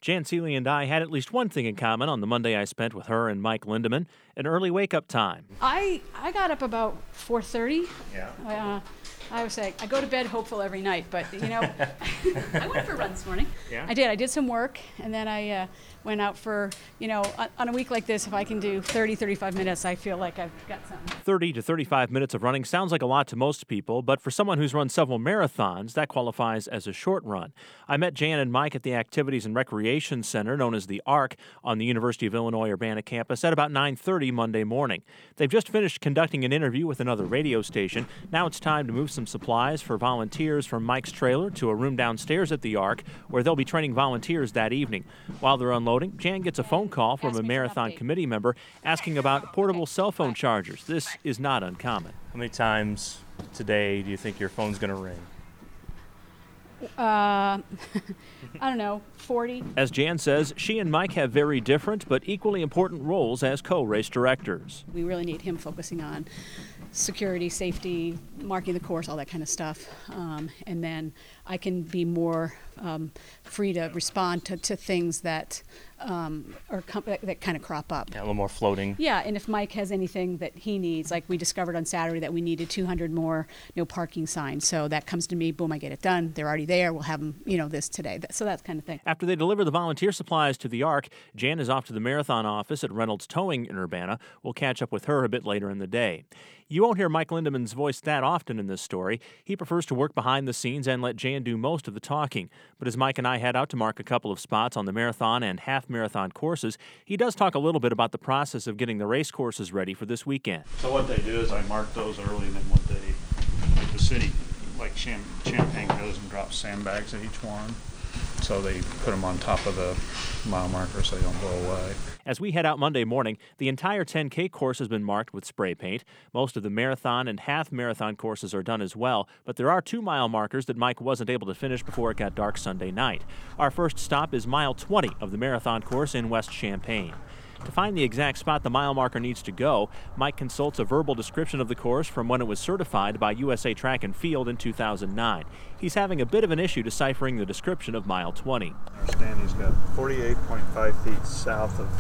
Jan Seeley and I had at least one thing in common on the Monday I spent with her and Mike Lindemann, an early wake-up time. I got up about 4:30. Yeah. I was saying, I go to bed hopeful every night, but, I went for a run this morning. Yeah? I did some work, and then I went out for, on a week like this, if I can do 30, 35 minutes, I feel like I've got something. 30 to 35 minutes of running sounds like a lot to most people, but for someone who's run several marathons, that qualifies as a short run. I met Jan and Mike at the Activities and Recreation Center, known as the ARC, on the University of Illinois Urbana campus at about 9:30 Monday morning. They've just finished conducting an interview with another radio station. Now it's time to move some supplies for volunteers from Mike's trailer to a room downstairs at the ARC, where they'll be training volunteers that evening. While they're unloading, Jan gets a phone call from a marathon committee member asking about portable cell phone chargers. This is not uncommon. How many times today do you think your phone's going to ring? I don't know, 40. As Jan says, she and Mike have very different but equally important roles as co-race directors. We really need him focusing on security, safety, marking the course, all that kind of stuff. And then I can be more free to respond to things that that kind of crop up. Yeah, a little more floating. Yeah, and if Mike has anything that he needs, like we discovered on Saturday that we needed 200 more no parking signs. So that comes to me, boom, I get it done. They're already there. We'll have them, this today. So that kind of thing. After they deliver the volunteer supplies to the ARC, Jan is off to the marathon office at Reynolds Towing in Urbana. We'll catch up with her a bit later in the day. You won't hear Mike Lindemann's voice that often in this story. He prefers to work behind the scenes and let Jan do most of the talking. But as Mike and I head out to mark a couple of spots on the marathon and half-marathon courses, he does talk a little bit about the process of getting the race courses ready for this weekend. So what they do is I mark those early, and then what like the city, like Champaign goes and drops sandbags at each one. So they put them on top of the mile marker so they don't blow away. As we head out Monday morning, the entire 10K course has been marked with spray paint. Most of the marathon and half-marathon courses are done as well, but there are 2-mile markers that Mike wasn't able to finish before it got dark Sunday night. Our first stop is mile 20 of the marathon course in West Champaign. To find the exact spot the mile marker needs to go, Mike consults a verbal description of the course from when it was certified by USA Track and Field in 2009. He's having a bit of an issue deciphering the description of mile 20. I understand he's got 48.5 feet south of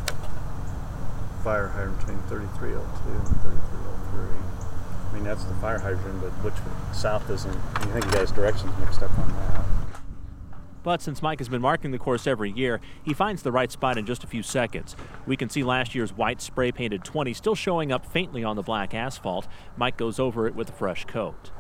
fire hydrant between 3302 and 3303. I mean, that's the fire hydrant, but which south isn't? I think he got his directions mixed up on that. But since Mike has been marking the course every year, he finds the right spot in just a few seconds. We can see last year's white spray-painted 20 still showing up faintly on the black asphalt. Mike goes over it with a fresh coat.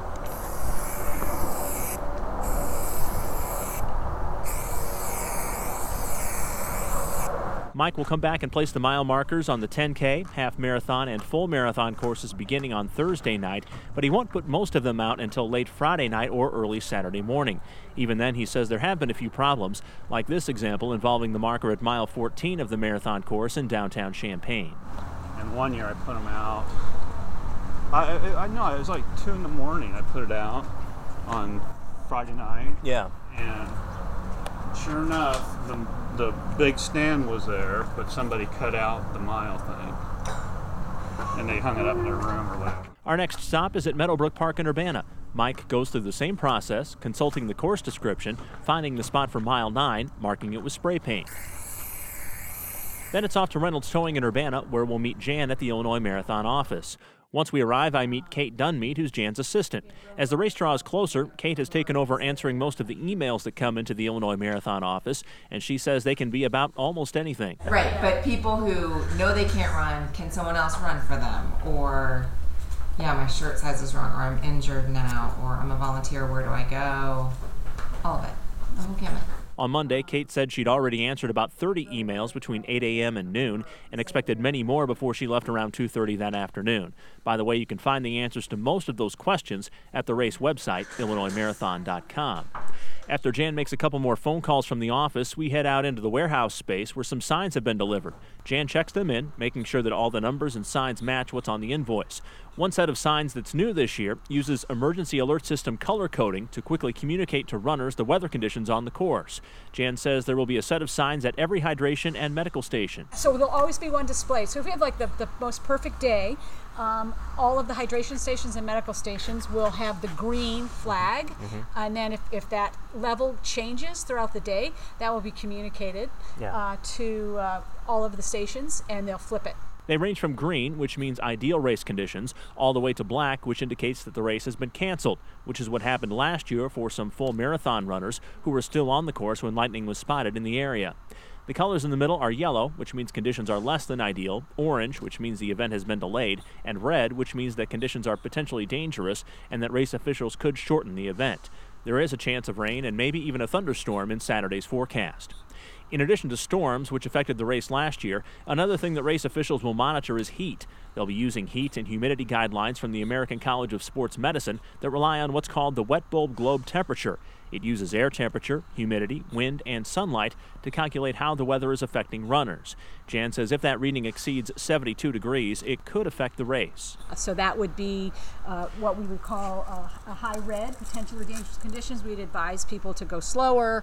Mike will come back and place the mile markers on the 10K, half marathon, and full marathon courses beginning on Thursday night, but he won't put most of them out until late Friday night or early Saturday morning. Even then, he says there have been a few problems, like this example involving the marker at mile 14 of the marathon course in downtown Champaign. And one year I put them out. I know, it was like 2 in the morning I put it out on Friday night. Yeah. And sure enough, the big stand was there, but somebody cut out the mile thing. And they hung it up in their room or whatever. Our next stop is at Meadowbrook Park in Urbana. Mike goes through the same process, consulting the course description, finding the spot for mile 9, marking it with spray paint. Then it's off to Reynolds Towing in Urbana, where we'll meet Jan at the Illinois Marathon office. Once we arrive, I meet Kate Dunmead, who's Jan's assistant. As the race draws closer, Kate has taken over answering most of the emails that come into the Illinois Marathon office, and she says they can be about almost anything. Right, but people who know they can't run, can someone else run for them? Or, yeah, my shirt size is wrong, or I'm injured now, or I'm a volunteer, where do I go? All of it, the whole gamut. On Monday, Kate said she'd already answered about 30 emails between 8 a.m. and noon and expected many more before she left around 2:30 that afternoon. By the way, you can find the answers to most of those questions at the race website, IllinoisMarathon.com. After Jan makes a couple more phone calls from the office, we head out into the warehouse space where some signs have been delivered. Jan checks them in, making sure that all the numbers and signs match what's on the invoice. One set of signs that's new this year uses emergency alert system color coding to quickly communicate to runners the weather conditions on the course. Jan says there will be a set of signs at every hydration and medical station. So there'll always be one display. So if we have like the most perfect day, All of the hydration stations and medical stations will have the green flag, and then if that level changes throughout the day, that will be communicated to all of the stations, and they'll flip it. They range from green, which means ideal race conditions, all the way to black, which indicates that the race has been canceled, which is what happened last year for some full marathon runners who were still on the course when lightning was spotted in the area. The colors in the middle are yellow, which means conditions are less than ideal, orange, which means the event has been delayed, and red, which means that conditions are potentially dangerous and that race officials could shorten the event. There is a chance of rain and maybe even a thunderstorm in Saturday's forecast. In addition to storms, which affected the race last year, another thing that race officials will monitor is heat. They'll be using heat and humidity guidelines from the American College of Sports Medicine that rely on what's called the wet bulb globe temperature. It uses air temperature, humidity, wind, and sunlight to calculate how the weather is affecting runners. Jan says if that reading exceeds 72 degrees, it could affect the race. So that would be what we would call a high red, potentially dangerous conditions. We'd advise people to go slower,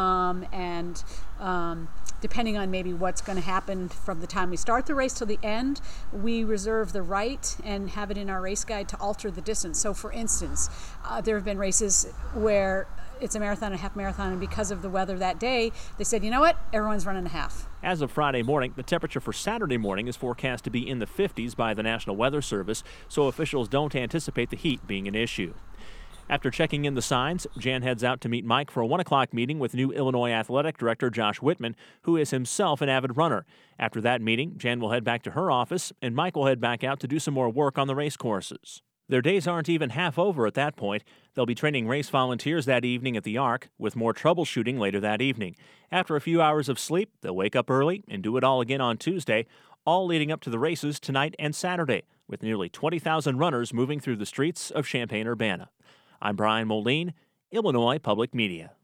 and depending on maybe what's going to happen from the time we start the race till the end, we reserve the right and have it in our race guide to alter the distance. So for instance, there have been races where it's a marathon and a half marathon, and because of the weather that day, they said, you know what, everyone's running a half. As of Friday morning, the temperature for Saturday morning is forecast to be in the 50s by the National Weather Service, so officials don't anticipate the heat being an issue. After checking in the signs, Jan heads out to meet Mike for a 1 o'clock meeting with new Illinois Athletic Director Josh Whitman, who is himself an avid runner. After that meeting, Jan will head back to her office, and Mike will head back out to do some more work on the race courses. Their days aren't even half over at that point. They'll be training race volunteers that evening at the Arc, with more troubleshooting later that evening. After a few hours of sleep, they'll wake up early and do it all again on Tuesday, all leading up to the races tonight and Saturday, with nearly 20,000 runners moving through the streets of Champaign-Urbana. I'm Brian Moline, Illinois Public Media.